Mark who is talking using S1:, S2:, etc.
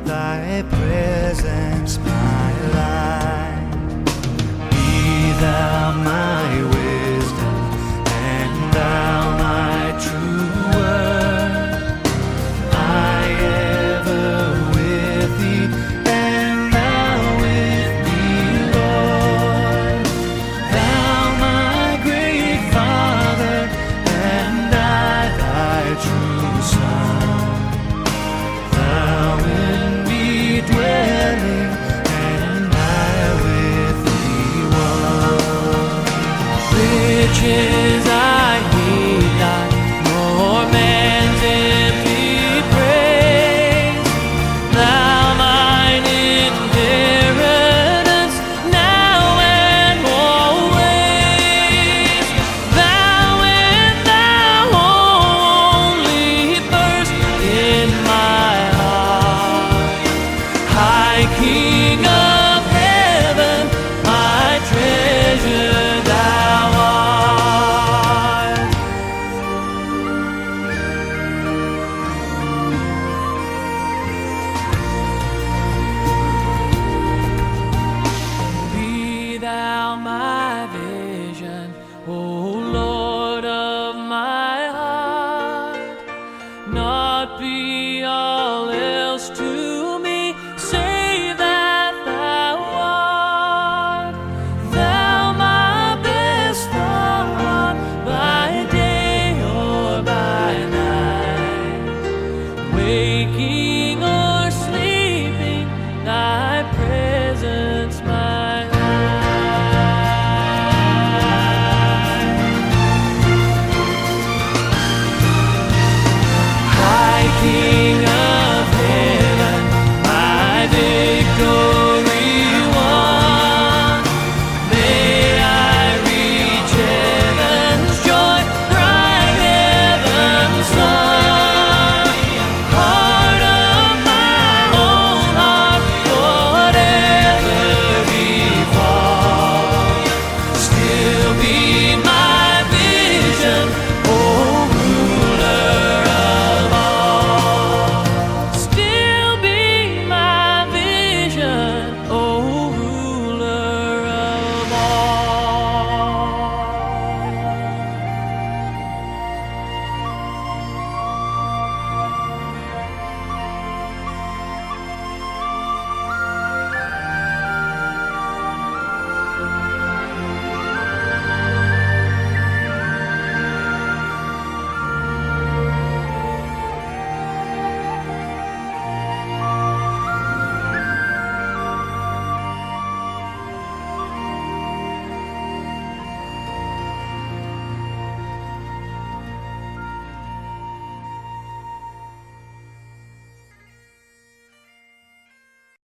S1: thy presence my light. Be thou my wisdom, and thou my true word. I ever with thee, and thou with me, Lord. Thou my great Father, and I thy true Son. Thou in me dwelling, and I with thee one. Riches I need not, nor man's empty praise. Thou mine inheritance, now and always. Thou and thou only first in my heart. High King of heaven, my treasure thou art. Be thou my vision, O Lord of my heart, not be